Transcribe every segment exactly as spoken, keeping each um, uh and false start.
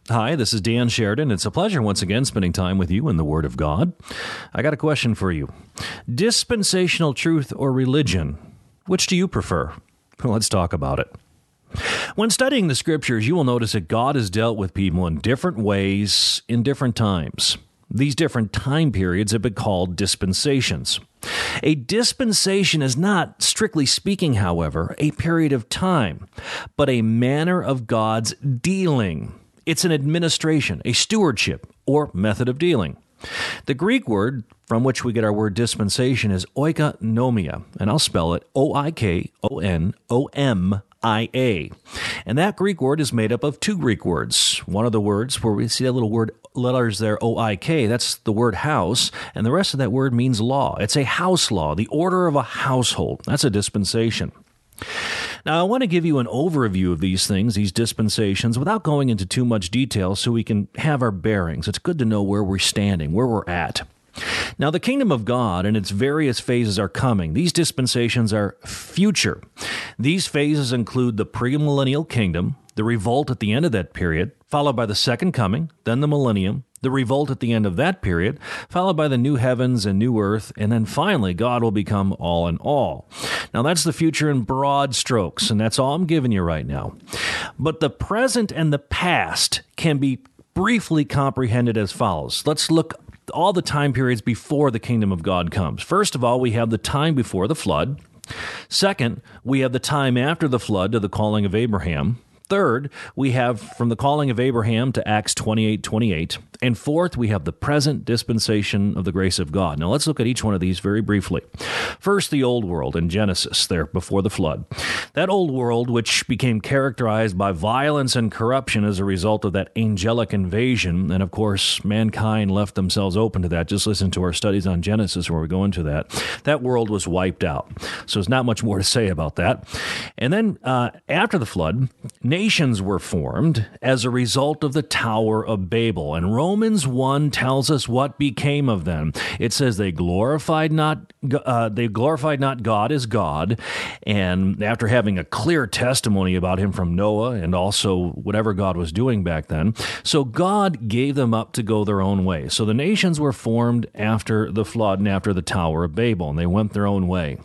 Hi, this is Dan Sheridan. It's a pleasure once again spending time with you in the Word of God. I got a question for you. Dispensational truth or religion? Which do you prefer? Let's talk about it. When studying the Scriptures, you will notice that God has dealt with people in different ways in different times. These different time periods have been called dispensations. A dispensation is not, strictly speaking, however, a period of time, but a manner of God's dealing. It's an administration, a stewardship, or method of dealing. The Greek word from which we get our word dispensation is oikonomia, and I'll spell it O I K O N O M I A. And that Greek word is made up of two Greek words. One of the words, where we see that little word letters there, O I K, that's the word house, and the rest of that word means law. It's a house law, the order of a household. That's a dispensation. Now, I want to give you an overview of these things, these dispensations, without going into too much detail so we can have our bearings. It's good to know where we're standing, where we're at. Now, the kingdom of God and its various phases are coming. These dispensations are future. These phases include the premillennial kingdom, the revolt at the end of that period, followed by the second coming, then the millennium, the revolt at the end of that period, followed by the new heavens and new earth, and then finally God will become all in all. Now that's the future in broad strokes, and that's all I'm giving you right now. But the present and the past can be briefly comprehended as follows. Let's look at all the time periods before the kingdom of God comes. First of all, we have the time before the flood. Second, we have the time after the flood to the calling of Abraham. Third, we have from the calling of Abraham to Acts twenty-eight twenty-eight. And fourth, we have the present dispensation of the grace of God. Now let's look at each one of these very briefly. First, the old world in Genesis, there before the flood. That old world, which became characterized by violence and corruption as a result of that angelic invasion, and of course, mankind left themselves open to that. Just listen to our studies on Genesis where we go into that. That world was wiped out. So there's not much more to say about that. And then uh, after the flood, nations were formed as a result of the Tower of Babel. And Romans one tells us what became of them. It says they glorified not uh, they glorified not God as God, and after having a clear testimony about him from Noah and also whatever God was doing back then, so God gave them up to go their own way. So the nations were formed after the flood and after the Tower of Babel, and they went their own way.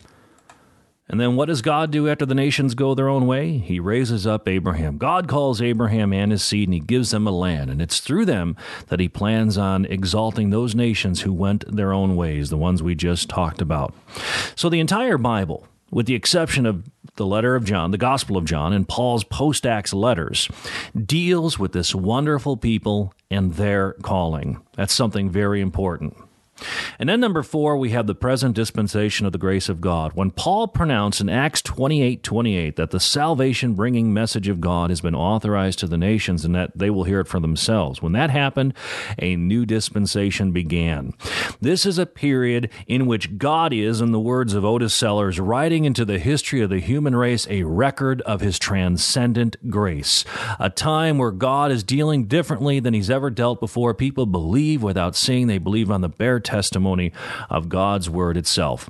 And then what does God do after the nations go their own way? He raises up Abraham. God calls Abraham and his seed, and he gives them a land. And it's through them that he plans on exalting those nations who went their own ways, the ones we just talked about. So the entire Bible, with the exception of the letter of John, the Gospel of John, and Paul's post-Acts letters, deals with this wonderful people and their calling. That's something very important. And then number four, we have the present dispensation of the grace of God. When Paul pronounced in Acts twenty-eight twenty-eight that the salvation-bringing message of God has been authorized to the nations and that they will hear it for themselves, when that happened, a new dispensation began. This is a period in which God is, in the words of Otis Sellers, writing into the history of the human race a record of his transcendent grace, a time where God is dealing differently than he's ever dealt before. People believe without seeing. They believe on the bare testimony of God's word itself.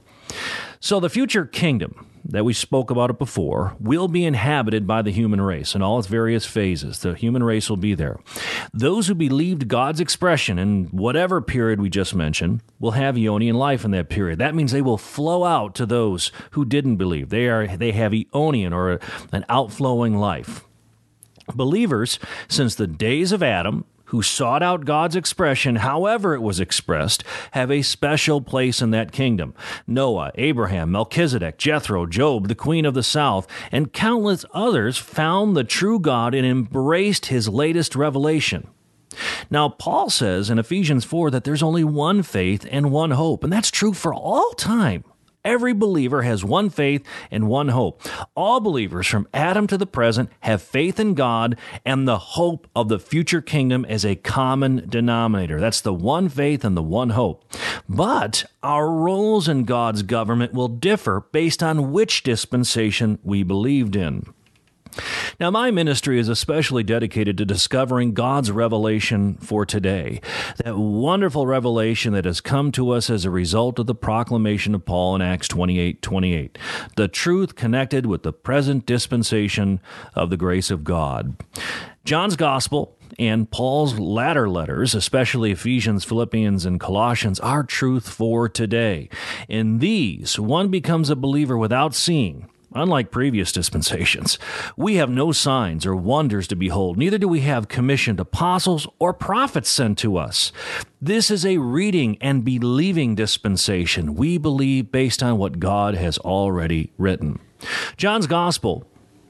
So the future kingdom that we spoke about it before will be inhabited by the human race in all its various phases. The human race will be there. Those who believed God's expression in whatever period we just mentioned will have Aeonian life in that period. That means they will flow out to those who didn't believe. They are they have Aeonian, or an outflowing life. Believers, since the days of Adam, who sought out God's expression, however it was expressed, have a special place in that kingdom. Noah, Abraham, Melchizedek, Jethro, Job, the Queen of the South, and countless others found the true God and embraced his latest revelation. Now, Paul says in Ephesians four that there's only one faith and one hope, and that's true for all time. Every believer has one faith and one hope. All believers from Adam to the present have faith in God and the hope of the future kingdom as a common denominator. That's the one faith and the one hope. But our roles in God's government will differ based on which dispensation we believed in. Now, my ministry is especially dedicated to discovering God's revelation for today, that wonderful revelation that has come to us as a result of the proclamation of Paul in Acts twenty-eight twenty-eight, the truth connected with the present dispensation of the grace of God. John's Gospel and Paul's latter letters, especially Ephesians, Philippians, and Colossians, are truth for today. In these, one becomes a believer without seeing. Unlike previous dispensations, we have no signs or wonders to behold, neither do we have commissioned apostles or prophets sent to us. This is a reading and believing dispensation. We believe based on what God has already written. John's Gospel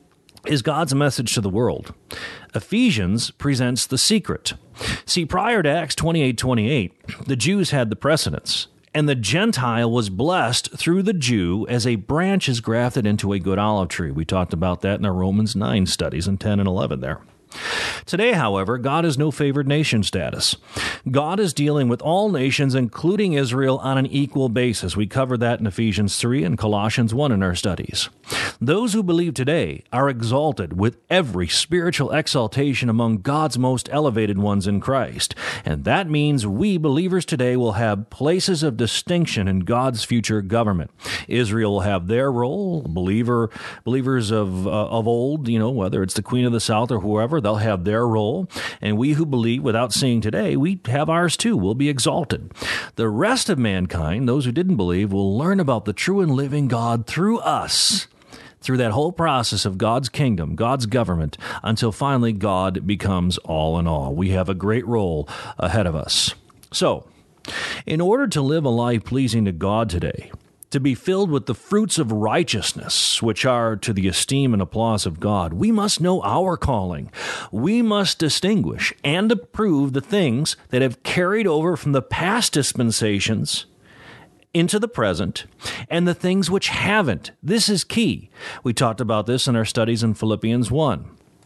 is God's message to the world. Ephesians presents the secret. See, prior to Acts twenty-eight twenty-eight, the Jews had the precedence, and the Gentile was blessed through the Jew as a branch is grafted into a good olive tree. We talked about that in our Romans nine studies in ten and eleven there. Today, however, God has no favored nation status. God is dealing with all nations, including Israel, on an equal basis. We covered that in Ephesians three and Colossians one in our studies. Those who believe today are exalted with every spiritual exaltation among God's most elevated ones in Christ. And that means we believers today will have places of distinction in God's future government. Israel will have their role. Believer, believers of, uh, of old, you know, whether it's the Queen of the South or whoever, they'll have their role, and we who believe without seeing today, we have ours too. We'll be exalted. The rest of mankind, those who didn't believe, will learn about the true and living God through us, through that whole process of God's kingdom, God's government, until finally God becomes all in all. We have a great role ahead of us. So, in order to live a life pleasing to God today, to be filled with the fruits of righteousness, which are to the esteem and applause of God, we must know our calling. We must distinguish and approve the things that have carried over from the past dispensations into the present, and the things which haven't. This is key. We talked about this in our studies in Philippians one.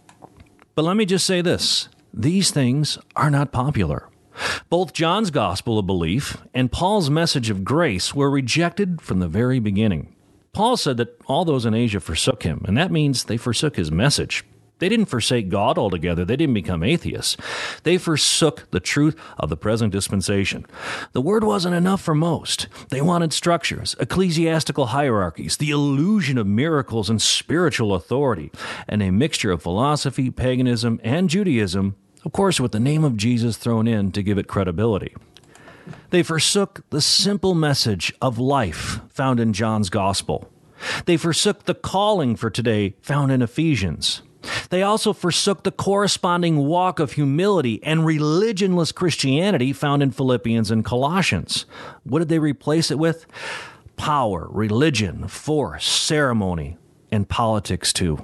But let me just say this. These things are not popular. Both John's gospel of belief and Paul's message of grace were rejected from the very beginning. Paul said that all those in Asia forsook him, and that means they forsook his message. They didn't forsake God altogether. They didn't become atheists. They forsook the truth of the present dispensation. The word wasn't enough for most. They wanted structures, ecclesiastical hierarchies, the illusion of miracles and spiritual authority, and a mixture of philosophy, paganism, and Judaism, of course, with the name of Jesus thrown in to give it credibility. They forsook the simple message of life found in John's Gospel. They forsook the calling for today found in Ephesians. They also forsook the corresponding walk of humility and religionless Christianity found in Philippians and Colossians. What did they replace it with? Power, religion, force, ceremony, and politics too.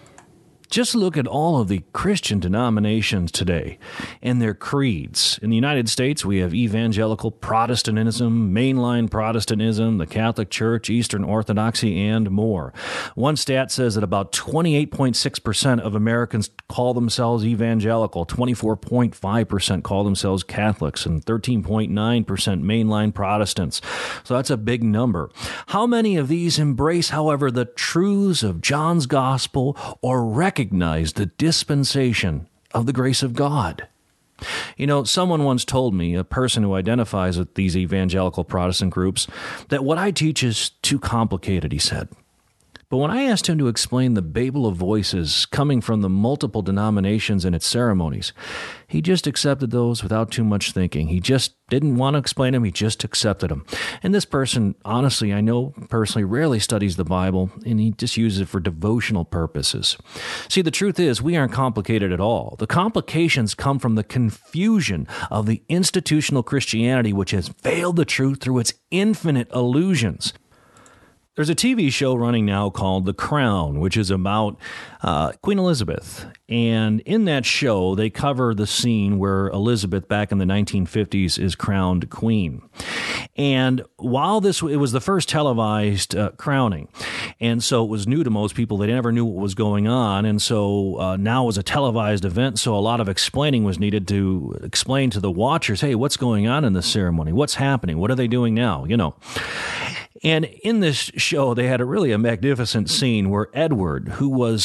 Just look at all of the Christian denominations today and their creeds. In the United States, we have evangelical Protestantism, mainline Protestantism, the Catholic Church, Eastern Orthodoxy, and more. One stat says that about twenty-eight point six percent of Americans call themselves evangelical, twenty-four point five percent call themselves Catholics, and thirteen point nine percent mainline Protestants. So that's a big number. How many of these embrace, however, the truths of John's Gospel or recognize Recognize the dispensation of the grace of God? You know, someone once told me, a person who identifies with these evangelical Protestant groups, that what I teach is too complicated, he said. But when I asked him to explain the babel of voices coming from the multiple denominations and its ceremonies, he just accepted those without too much thinking. He just didn't want to explain them, he just accepted them. And this person, honestly, I know personally, rarely studies the Bible, and he just uses it for devotional purposes. See, the truth is, we aren't complicated at all. The complications come from the confusion of the institutional Christianity, which has veiled the truth through its infinite illusions. There's a T V show running now called The Crown, which is about uh, Queen Elizabeth. And in that show, they cover the scene where Elizabeth, back in the nineteen fifties, is crowned queen. And while this, it was the first televised uh, crowning. And so it was new to most people. They never knew what was going on. And so uh, now it was a televised event. So a lot of explaining was needed to explain to the watchers, hey, what's going on in this ceremony? What's happening? What are they doing now? You know. And in this show, they had a really a magnificent scene where Edward, who was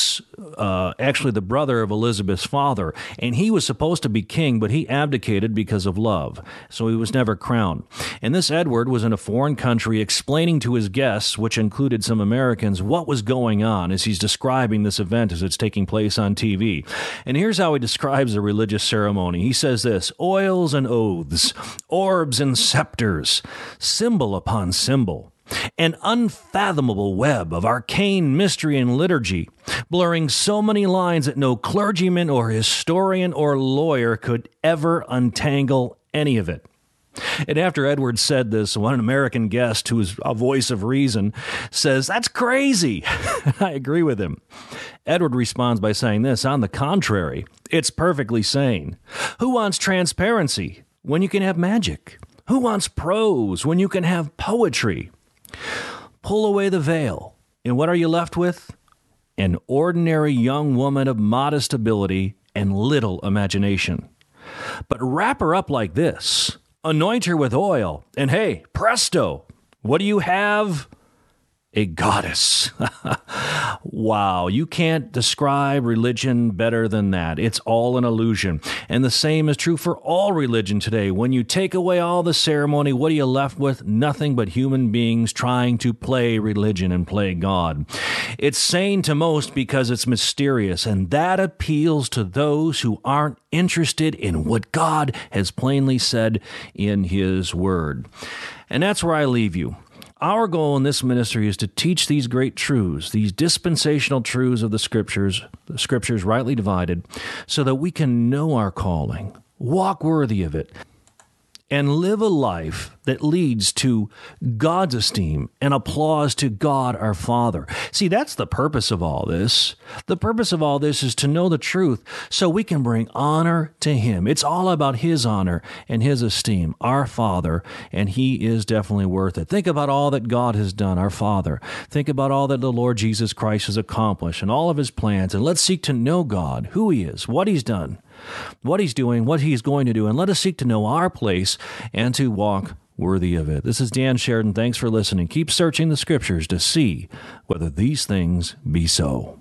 uh, actually the brother of Elizabeth's father, and he was supposed to be king, but he abdicated because of love, so he was never crowned. And this Edward was in a foreign country explaining to his guests, which included some Americans, what was going on as he's describing this event as it's taking place on T V. And here's how he describes the religious ceremony. He says this: oils and oaths, orbs and scepters, symbol upon symbol, an unfathomable web of arcane mystery and liturgy, blurring so many lines that no clergyman or historian or lawyer could ever untangle any of it. And after Edward said this, one American guest, who is a voice of reason, says, "That's crazy." I agree with him. Edward responds by saying this: "On the contrary, it's perfectly sane. Who wants transparency when you can have magic? Who wants prose when you can have poetry? Pull away the veil, and what are you left with? An ordinary young woman of modest ability and little imagination. But wrap her up like this, anoint her with oil, and hey, presto, what do you have? A goddess." Wow, you can't describe religion better than that. It's all an illusion. And the same is true for all religion today. When you take away all the ceremony, what are you left with? Nothing but human beings trying to play religion and play God. It's sane to most because it's mysterious, and that appeals to those who aren't interested in what God has plainly said in His Word. And that's where I leave you. Our goal in this ministry is to teach these great truths, these dispensational truths of the Scriptures, the Scriptures rightly divided, so that we can know our calling, walk worthy of it, and live a life that leads to God's esteem and applause to God our Father. See, that's the purpose of all this. The purpose of all this is to know the truth so we can bring honor to Him. It's all about His honor and His esteem, our Father, and He is definitely worth it. Think about all that God has done, our Father. Think about all that the Lord Jesus Christ has accomplished and all of His plans, and let's seek to know God, who He is, what He's done, what He's doing, what He's going to do, and let us seek to know our place and to walk worthy of it. This is Dan Sheridan. Thanks for listening. Keep searching the Scriptures to see whether these things be so.